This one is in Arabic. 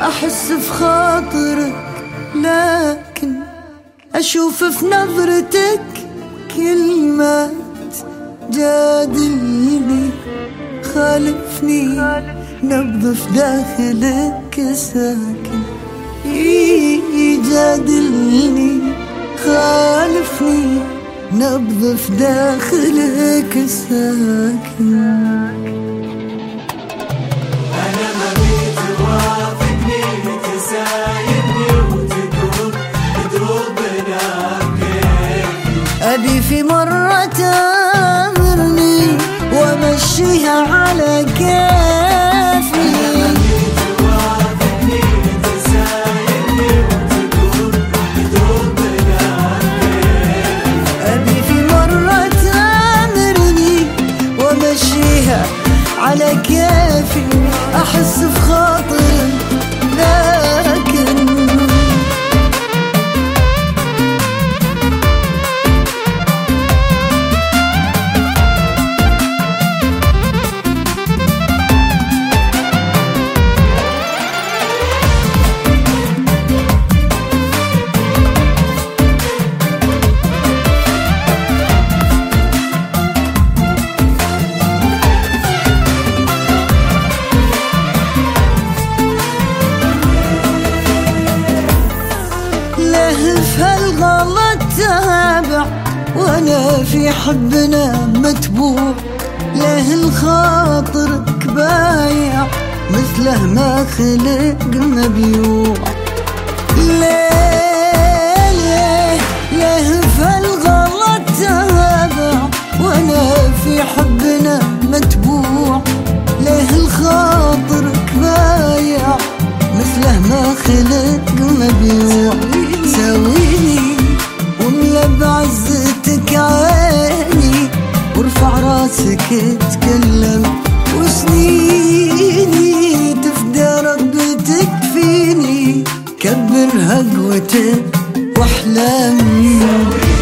أحس في خاطرك، لكن أشوف في نظرتك كلمات جادلني، خالفني، نبض في داخلك ساكن. جادلني، خالفني، نبض في داخلك ساكن. أنا ما بيت توافقني، تسايبني وتكون دروبنا بكيفي. أبي في مرة تأمرني وأمشيها على كيفي. أنا ما بيت توافقني، تسايبني وتكون دروبنا بكيفي. أبي في مرة تأمرني وأمشيها على كيفي. أحس في خاطرك، لكن في هالغلط تابع، وانا في حبنا متبوع. له الخاطرك بايع، مثله ما خلق مبيوع. ليه في هالغلط تابع، وانا في حبنا متبوع. له الخاطرك بايع، مثله ما خلق مبيوع. سويني واملى بعزتك عيني، وارفع راسك اتكلم، وسنيني تفدى رغبتك فيني. كبر هقوتك واحلامي.